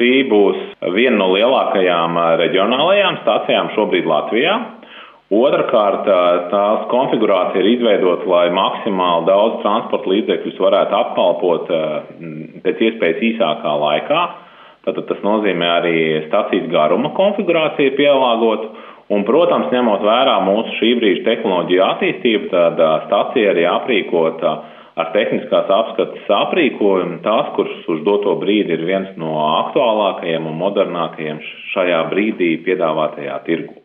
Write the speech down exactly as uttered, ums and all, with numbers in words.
šī būs viena no lielākajām reģionālajām stācijām šobrīd Latvijā. Otrakārt, tās konfigurācija ir izveidota, lai maksimāli daudz transporta līdzekļus varētu apkalpot pēc iespējas īsākā laikā. Tātad tas nozīmē arī stacijas garuma konfigurāciju pielāgot. Un, protams, ņemot vērā mūsu šī brīža tehnoloģiju attīstību, tad stacija arī aprīkota ar tehniskās apskates aprīkojumu, tās, kuras uz doto brīdi ir viens no aktuālākajiem un modernākajiem šajā brīdī piedāvātajā tirgu.